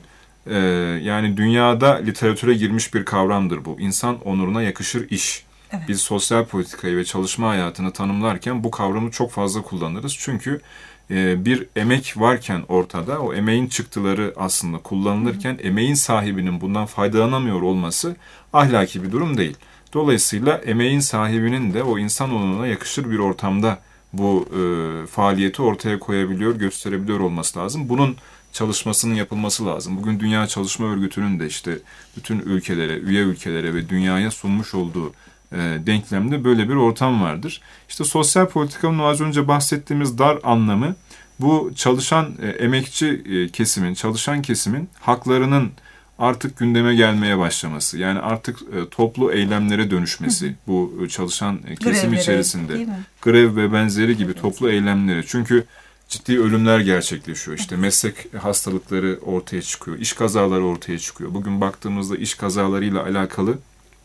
yani dünyada literatüre girmiş bir kavramdır bu. İnsan onuruna yakışır iş. Evet. Biz sosyal politikayı ve çalışma hayatını tanımlarken bu kavramı çok fazla kullanırız. Çünkü bir emek varken ortada, o emeğin çıktıları aslında kullanılırken emeğin sahibinin bundan faydalanamıyor olması ahlaki bir durum değil. Dolayısıyla emeğin sahibinin de o insan onuruna yakışır bir ortamda bu faaliyeti ortaya koyabiliyor, gösterebiliyor olması lazım. Bunun çalışmasının yapılması lazım. Bugün Dünya Çalışma Örgütü'nün de işte bütün ülkelere, üye ülkelere ve dünyaya sunmuş olduğu denklemde böyle bir ortam vardır. İşte sosyal politikanın az önce bahsettiğimiz dar anlamı bu çalışan emekçi kesimin, çalışan kesimin haklarının artık gündeme gelmeye başlaması. Yani artık toplu eylemlere dönüşmesi bu çalışan kesim içerisinde. Grev ve benzeri gibi toplu eylemlere. Çünkü ciddi ölümler gerçekleşiyor. İşte meslek hastalıkları ortaya çıkıyor, iş kazaları ortaya çıkıyor. Bugün baktığımızda iş kazalarıyla alakalı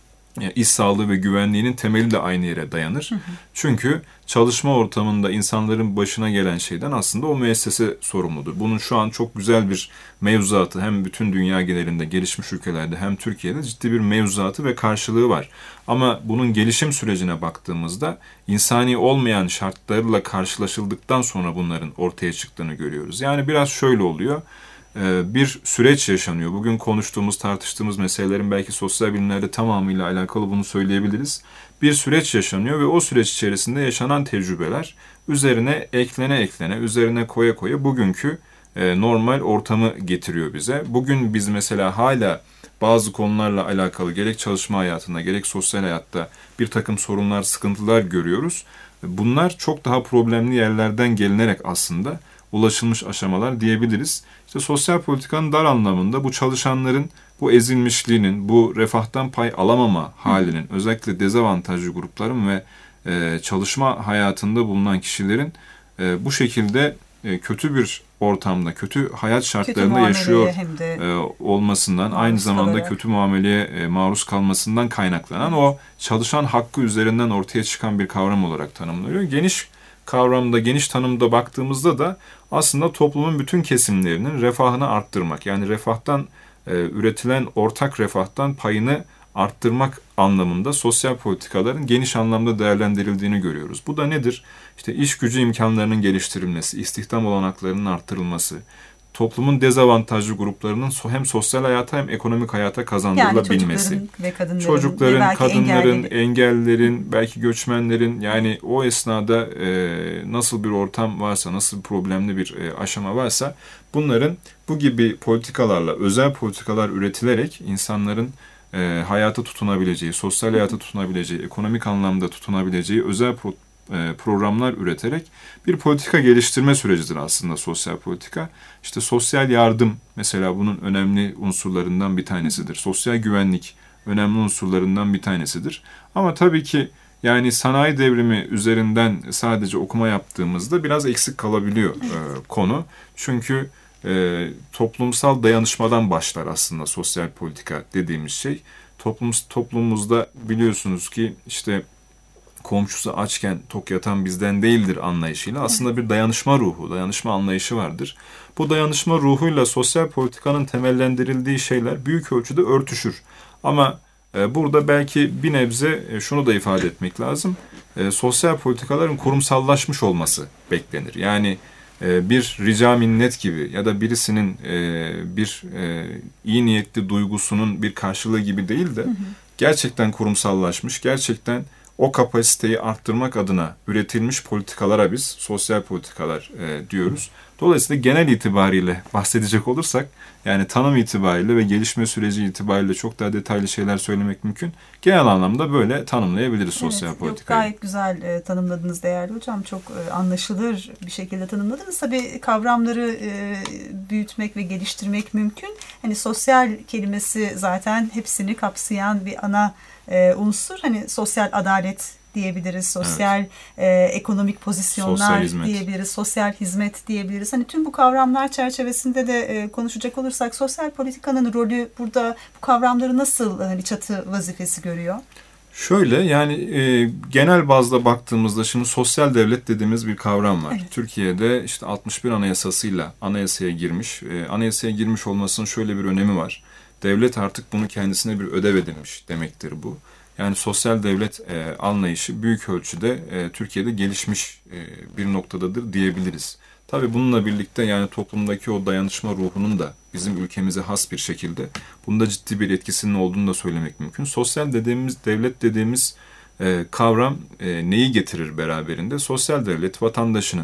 iş sağlığı ve güvenliğinin temeli de aynı yere dayanır. Çünkü çalışma ortamında insanların başına gelen şeyden aslında o müessese sorumludur. Bunun şu an çok güzel bir mevzuatı hem bütün dünya genelinde gelişmiş ülkelerde hem Türkiye'de ciddi bir mevzuatı ve karşılığı var. Ama bunun gelişim sürecine baktığımızda insani olmayan şartlarla karşılaşıldıktan sonra bunların ortaya çıktığını görüyoruz. Yani biraz şöyle oluyor. Bir süreç yaşanıyor. Bugün konuştuğumuz, tartıştığımız meselelerin belki sosyal bilimlerde tamamıyla alakalı bunu söyleyebiliriz. Bir süreç yaşanıyor ve o süreç içerisinde yaşanan tecrübeler üzerine eklene, üzerine koya bugünkü normal ortamı getiriyor bize. Bugün biz mesela hala bazı konularla alakalı gerek çalışma hayatında gerek sosyal hayatta bir takım sorunlar, sıkıntılar görüyoruz. Bunlar çok daha problemli yerlerden gelinerek aslında ulaşılmış aşamalar diyebiliriz. İşte sosyal politikanın dar anlamında bu çalışanların bu ezilmişliğinin, bu refahtan pay alamama halinin, özellikle dezavantajlı grupların ve çalışma hayatında bulunan kişilerin bu şekilde kötü bir ortamda, kötü hayat şartlarında yaşıyor olmasından, aynı zamanda kötü muameleye maruz kalmasından kaynaklanan o çalışan hakkı üzerinden ortaya çıkan bir kavram olarak tanımlanıyor. Geniş kavramda, geniş tanımda baktığımızda da aslında toplumun bütün kesimlerinin refahını arttırmak, yani refahtan üretilen ortak refahtan payını arttırmak anlamında sosyal politikaların geniş anlamda değerlendirildiğini görüyoruz. Bu da nedir? İşte iş gücü imkanlarının geliştirilmesi, istihdam olanaklarının arttırılması, toplumun dezavantajlı gruplarının hem sosyal hayata hem ekonomik hayata kazandırılabilmesi. Yani çocukların, kadınların, engellilerin, belki göçmenlerin, yani o esnada nasıl bir ortam varsa, nasıl bir problemli bir aşama varsa bunların bu gibi politikalarla, özel politikalar üretilerek insanların hayata tutunabileceği, sosyal hayata tutunabileceği, ekonomik anlamda tutunabileceği özel programlar üreterek bir politika geliştirme sürecidir aslında sosyal politika. İşte sosyal yardım mesela bunun önemli unsurlarından bir tanesidir. Sosyal güvenlik önemli unsurlarından bir tanesidir. Ama tabii ki yani sanayi devrimi üzerinden sadece okuma yaptığımızda biraz eksik kalabiliyor konu. Çünkü toplumsal dayanışmadan başlar aslında sosyal politika dediğimiz şey. Toplumumuzda biliyorsunuz ki işte komşusu açken tok yatan bizden değildir anlayışıyla aslında bir dayanışma ruhu, dayanışma anlayışı vardır. Bu dayanışma ruhuyla sosyal politikanın temellendirildiği şeyler büyük ölçüde örtüşür. Ama burada belki bir nebze şunu da ifade etmek lazım. Sosyal politikaların kurumsallaşmış olması beklenir. Yani bir rica minnet gibi ya da birisinin bir iyi niyetli duygusunun bir karşılığı gibi değil de gerçekten kurumsallaşmış, gerçekten o kapasiteyi arttırmak adına üretilmiş politikalara biz sosyal politikalar diyoruz. Dolayısıyla genel itibariyle bahsedecek olursak, yani tanım itibariyle ve gelişme süreci itibariyle çok daha detaylı şeyler söylemek mümkün. Genel anlamda böyle tanımlayabiliriz sosyal politikayı. Gayet güzel tanımladınız değerli hocam. Çok anlaşılır bir şekilde tanımladınız. Tabii kavramları büyütmek ve geliştirmek mümkün. Hani sosyal kelimesi zaten hepsini kapsayan bir ana unsur. Hani sosyal adalet diyebiliriz, sosyal ekonomik pozisyonlar diyebiliriz, sosyal hizmet diyebiliriz. Hani tüm bu kavramlar çerçevesinde de konuşacak olursak sosyal politikanın rolü burada bu kavramları nasıl hani çatı vazifesi görüyor? Şöyle yani genel bazda baktığımızda şimdi sosyal devlet dediğimiz bir kavram var. Evet. Türkiye'de işte 61 Anayasasıyla anayasaya girmiş. Anayasaya girmiş olmasının şöyle bir önemi var. Devlet artık bunu kendisine bir ödev edinmiş demektir bu. Yani sosyal devlet anlayışı büyük ölçüde Türkiye'de gelişmiş bir noktadadır diyebiliriz. Tabii bununla birlikte yani toplumdaki o dayanışma ruhunun da bizim ülkemize has bir şekilde bunda ciddi bir etkisinin olduğunu da söylemek mümkün. Sosyal devlet dediğimiz kavram neyi getirir beraberinde? Sosyal devlet vatandaşının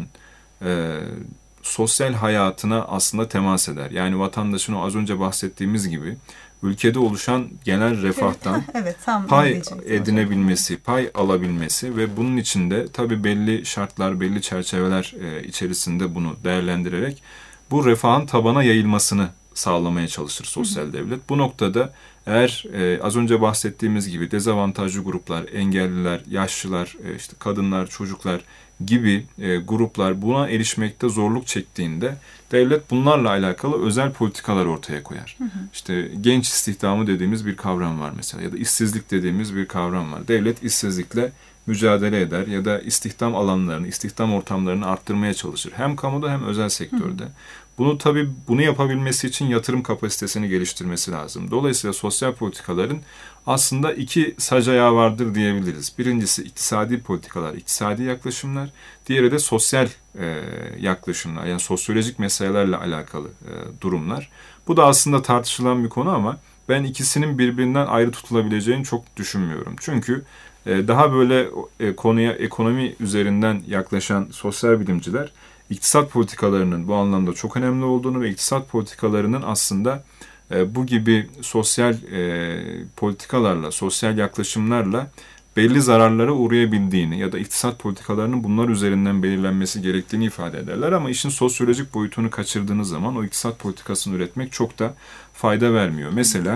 sosyal hayatına aslında temas eder. Yani vatandaşın o az önce bahsettiğimiz gibi ülkede oluşan genel refahtan pay edinebilmesi, pay alabilmesi ve bunun içinde tabii belli şartlar, belli çerçeveler içerisinde bunu değerlendirerek bu refahın tabana yayılmasını sağlamaya çalışır sosyal devlet. Bu noktada eğer az önce bahsettiğimiz gibi dezavantajlı gruplar, engelliler, yaşlılar, işte kadınlar, çocuklar gibi gruplar buna erişmekte zorluk çektiğinde devlet bunlarla alakalı özel politikalar ortaya koyar. İşte genç istihdamı dediğimiz bir kavram var mesela ya da işsizlik dediğimiz bir kavram var. Devlet işsizlikle mücadele eder ya da istihdam alanlarını, istihdam ortamlarını arttırmaya çalışır. Hem kamuda hem özel sektörde. Bunu yapabilmesi için yatırım kapasitesini geliştirmesi lazım. Dolayısıyla sosyal politikaların aslında iki sac ayağı vardır diyebiliriz. Birincisi iktisadi politikalar, iktisadi yaklaşımlar. Diğeri de sosyal yaklaşımlar, yani sosyolojik meselelerle alakalı durumlar. Bu da aslında tartışılan bir konu ama ben ikisinin birbirinden ayrı tutulabileceğini çok düşünmüyorum. Çünkü daha böyle konuya ekonomi üzerinden yaklaşan sosyal bilimciler iktisat politikalarının bu anlamda çok önemli olduğunu ve iktisat politikalarının aslında bu gibi sosyal politikalarla, sosyal yaklaşımlarla belli zararlara uğrayabildiğini ya da iktisat politikalarının bunlar üzerinden belirlenmesi gerektiğini ifade ederler. Ama işin sosyolojik boyutunu kaçırdığınız zaman o iktisat politikasını üretmek çok da fayda vermiyor. Mesela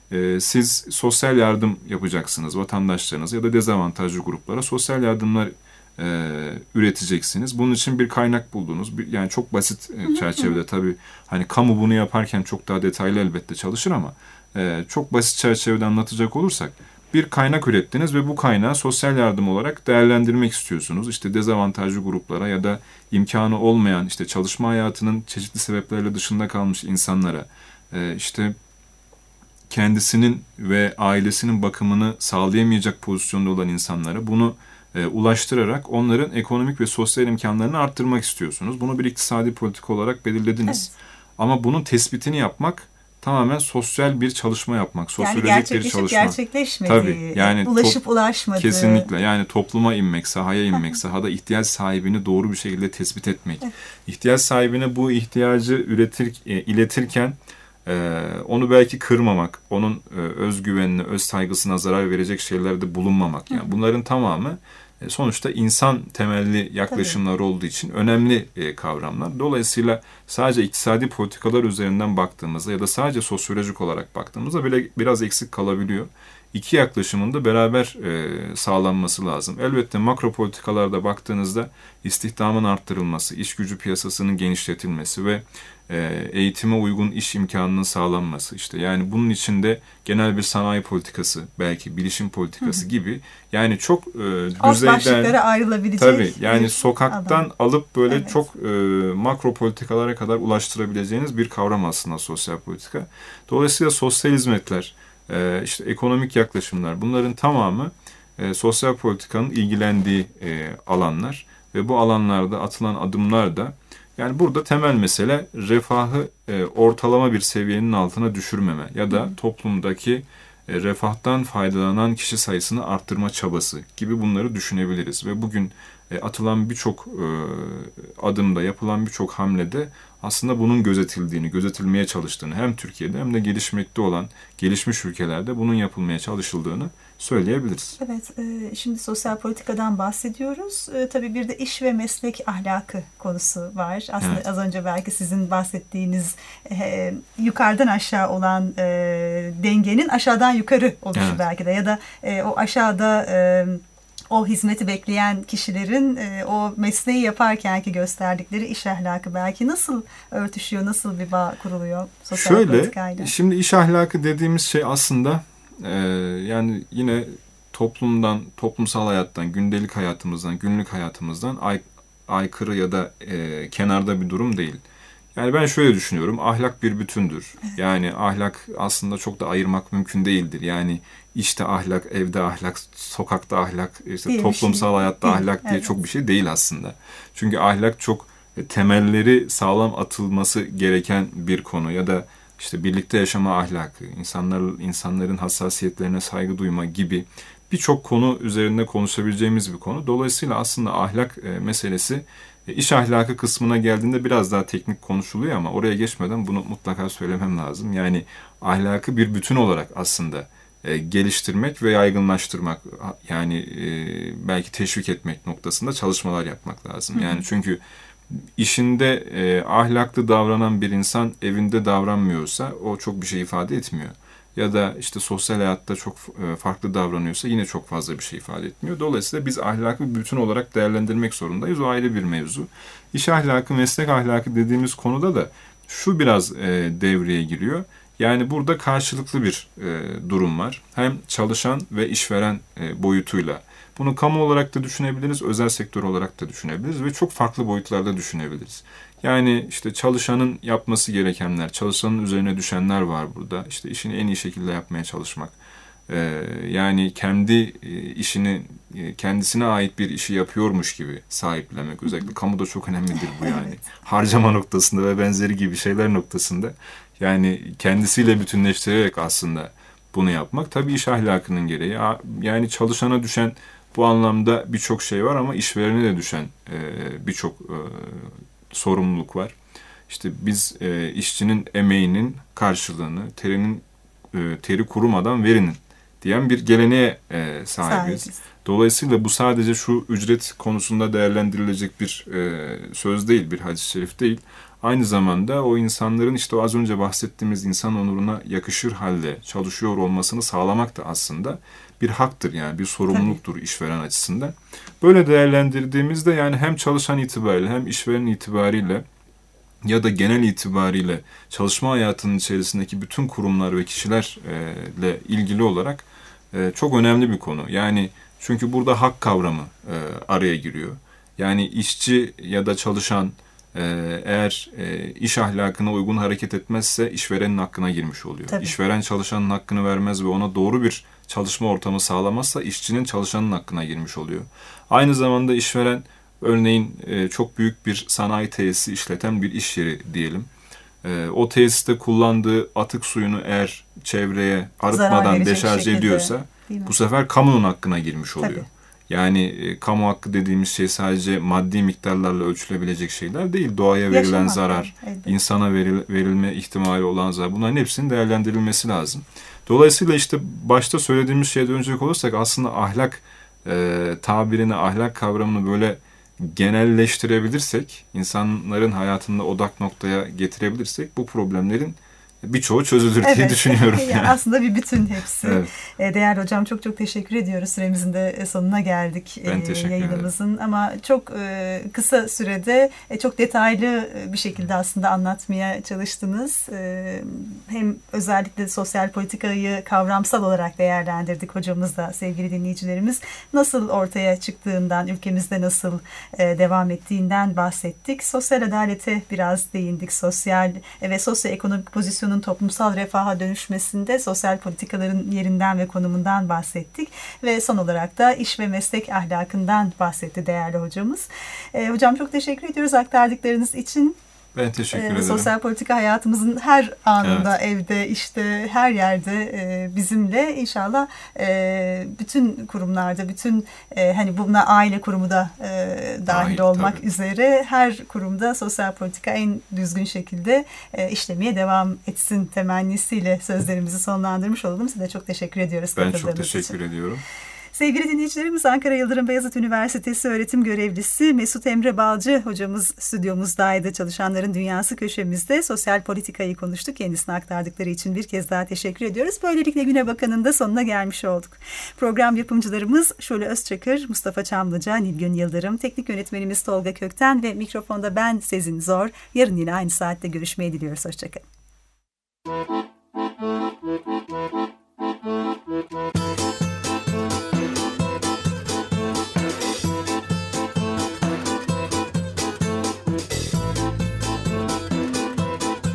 Siz sosyal yardım yapacaksınız vatandaşlarınız ya da dezavantajlı gruplara sosyal yardımlar üreteceksiniz. Bunun için bir kaynak buldunuz. Yani çok basit çerçevede tabii hani kamu bunu yaparken çok daha detaylı elbette çalışır ama çok basit çerçevede anlatacak olursak bir kaynak ürettiniz ve bu kaynağı sosyal yardım olarak değerlendirmek istiyorsunuz. İşte dezavantajlı gruplara ya da imkanı olmayan işte çalışma hayatının çeşitli sebeplerle dışında kalmış insanlara işte kendisinin ve ailesinin bakımını sağlayamayacak pozisyonda olan insanlara bunu ulaştırarak onların ekonomik ve sosyal imkanlarını arttırmak istiyorsunuz. Bunu bir iktisadi politika olarak belirlediniz. Evet. Ama bunun tespitini yapmak tamamen sosyal bir çalışma yapmak, sosyolojik bir çalışma. Gerçekleşmedi. Tabii, yani ulaşmadı. Kesinlikle. Yani topluma inmek, sahaya inmek, sahada ihtiyaç sahibini doğru bir şekilde tespit etmek. Evet. İhtiyaç sahibine bu ihtiyacı iletirken onu belki kırmamak, onun özgüvenine, öz saygısına zarar verecek şeylerde bulunmamak. Yani bunların tamamı sonuçta insan temelli yaklaşımlar olduğu için önemli kavramlar. Dolayısıyla sadece iktisadi politikalar üzerinden baktığımızda ya da sadece sosyolojik olarak baktığımızda bile biraz eksik kalabiliyor. İki yaklaşımın da beraber sağlanması lazım. Elbette makro politikalarda baktığınızda istihdamın arttırılması, iş gücü piyasasının genişletilmesi ve eğitime uygun iş imkanının sağlanması işte yani bunun içinde genel bir sanayi politikası belki bilişim politikası gibi yani çok düzeyden başlıklara ayrılabilecek tabii yani sokaktan alıp böyle çok makro politikalara kadar ulaştırabileceğiniz bir kavram aslında sosyal politika. Dolayısıyla sosyal hizmetler, işte ekonomik yaklaşımlar bunların tamamı sosyal politikanın ilgilendiği alanlar ve bu alanlarda atılan adımlar da yani burada temel mesele refahı ortalama bir seviyenin altına düşürmeme ya da toplumdaki refahtan faydalanan kişi sayısını arttırma çabası gibi bunları düşünebiliriz. Ve bugün atılan birçok adımda, yapılan birçok hamlede aslında bunun gözetildiğini, gözetilmeye çalıştığını hem Türkiye'de hem de gelişmekte olan gelişmiş ülkelerde bunun yapılmaya çalışıldığını söyleyebiliriz. Evet, şimdi sosyal politikadan bahsediyoruz. Tabii bir de iş ve meslek ahlakı konusu var. Aslında az önce belki sizin bahsettiğiniz yukarıdan aşağı olan dengenin aşağıdan yukarı oluşu belki de ya da o aşağıda o hizmeti bekleyen kişilerin o mesleği yaparkenki gösterdikleri iş ahlakı belki nasıl örtüşüyor, nasıl bir bağ kuruluyor sosyal politikayla? Şimdi iş ahlakı dediğimiz şey aslında yani yine toplumdan, toplumsal hayattan, gündelik hayatımızdan, günlük hayatımızdan aykırı ya da kenarda bir durum değil. Yani ben şöyle düşünüyorum, ahlak bir bütündür. Yani ahlak aslında çok da ayırmak mümkün değildir. Yani işte ahlak, evde ahlak, sokakta ahlak, işte toplumsal hayatta ahlak diye çok bir şey değil aslında. Çünkü ahlak çok temelleri sağlam atılması gereken bir konu ya da işte birlikte yaşama ahlakı, insanların hassasiyetlerine saygı duyma gibi birçok konu üzerinde konuşabileceğimiz bir konu. Dolayısıyla aslında ahlak meselesi iş ahlakı kısmına geldiğinde biraz daha teknik konuşuluyor ama oraya geçmeden bunu mutlaka söylemem lazım. Yani ahlakı bir bütün olarak aslında geliştirmek ve yaygınlaştırmak yani belki teşvik etmek noktasında çalışmalar yapmak lazım. Yani çünkü işinde ahlaklı davranan bir insan evinde davranmıyorsa o çok bir şey ifade etmiyor. Ya da işte sosyal hayatta çok farklı davranıyorsa yine çok fazla bir şey ifade etmiyor. Dolayısıyla biz ahlakı bir bütün olarak değerlendirmek zorundayız. O ayrı bir mevzu. İş ahlakı, meslek ahlakı dediğimiz konuda da şu biraz devreye giriyor. Yani burada karşılıklı bir durum var. Hem çalışan ve işveren boyutuyla. Bunu kamu olarak da düşünebiliriz, özel sektör olarak da düşünebiliriz ve çok farklı boyutlarda düşünebiliriz. Yani işte çalışanın yapması gerekenler, çalışanın üzerine düşenler var burada. İşte işini en iyi şekilde yapmaya çalışmak. Yani kendi işini, kendisine ait bir işi yapıyormuş gibi sahiplenmek. Özellikle kamuda çok önemlidir bu yani. Harcama noktasında ve benzeri gibi şeyler noktasında. Yani kendisiyle bütünleştirerek aslında bunu yapmak. Tabii iş ahlakının gereği. Yani çalışana düşen bu anlamda birçok şey var ama işverene de düşen birçok sorumluluk var. İşte biz işçinin emeğinin karşılığını, teri kurumadan verinin diyen bir geleneğe sahibiz. Dolayısıyla bu sadece şu ücret konusunda değerlendirilecek bir söz değil, bir hadis-i şerif değil. aynı zamanda o insanların işte az önce bahsettiğimiz insan onuruna yakışır halde çalışıyor olmasını sağlamak da aslında bir haktır, yani bir sorumluluktur işveren açısından. Böyle değerlendirdiğimizde yani hem çalışan itibariyle hem işveren itibariyle ya da genel itibariyle çalışma hayatının içerisindeki bütün kurumlar ve kişilerle ilgili olarak çok önemli bir konu. Yani çünkü burada hak kavramı araya giriyor. Yani işçi ya da çalışan eğer iş ahlakına uygun hareket etmezse işverenin hakkına girmiş oluyor. Tabii. İşveren çalışanın hakkını vermez ve ona doğru bir çalışma ortamı sağlamazsa işçinin çalışanın hakkına girmiş oluyor. Aynı zamanda işveren örneğin çok büyük bir sanayi tesisi işleten bir iş yeri diyelim. O tesiste kullandığı atık suyunu eğer çevreye arıtmadan deşarj ediyorsa bu sefer kamunun hakkına girmiş oluyor. Tabii. Yani kamu hakkı dediğimiz şey sadece maddi miktarlarla ölçülebilecek şeyler değil. Doğaya verilen Yaşam zarar, hakkı, insana verilme ihtimali olan zarar, bunların hepsinin değerlendirilmesi lazım. Dolayısıyla işte başta söylediğimiz şeye dönecek olursak aslında ahlak tabirini, ahlak kavramını böyle genelleştirebilirsek, insanların hayatında odak noktaya getirebilirsek bu problemlerin birçoğu çözülür diye düşünüyorum. Yani aslında bir bütün hepsi. Evet. Değerli hocam, çok çok teşekkür ediyoruz. Süremizin de sonuna geldik Ben teşekkür yayınımızın. ederim. Ama çok kısa sürede çok detaylı bir şekilde aslında anlatmaya çalıştınız. Hem özellikle sosyal politikayı kavramsal olarak değerlendirdik hocamızla, sevgili dinleyicilerimiz. Nasıl ortaya çıktığından, ülkemizde nasıl devam ettiğinden bahsettik. Sosyal adalete biraz değindik. Sosyal ve sosyoekonomik pozisyonun toplumsal refaha dönüşmesinde sosyal politikaların yerinden ve konumundan bahsettik. Ve son olarak da iş ve meslek ahlakından bahsetti değerli hocamız. Hocam çok teşekkür ediyoruz aktardıklarınız için. Ben teşekkür ederim. Sosyal politika hayatımızın her anında, evde, işte her yerde bizimle. İnşallah bütün kurumlarda, bütün hani buna aile kurumu da dahil olmak üzere her kurumda sosyal politika en düzgün şekilde işlemeye devam etsin temennisiyle sözlerimizi sonlandırmış olalım. Size çok teşekkür ediyoruz. Ben çok teşekkür ediyorum. Sevgili dinleyicilerimiz, Ankara Yıldırım Beyazıt Üniversitesi öğretim görevlisi Mesut Emre Balcı hocamız stüdyomuzdaydı. Çalışanların Dünyası köşemizde sosyal politikayı konuştuk. Kendisine aktardıkları için bir kez daha teşekkür ediyoruz. Böylelikle Güne Bakan'ın da sonuna gelmiş olduk. Program yapımcılarımız Şule Özçakır, Mustafa Çamlıca, Nilgün Yıldırım, teknik yönetmenimiz Tolga Kökten ve mikrofonda ben Sezin Zor. Yarın yine aynı saatte görüşmeyi diliyoruz. Hoşçakalın.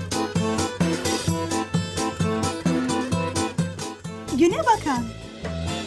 Güne Bakan.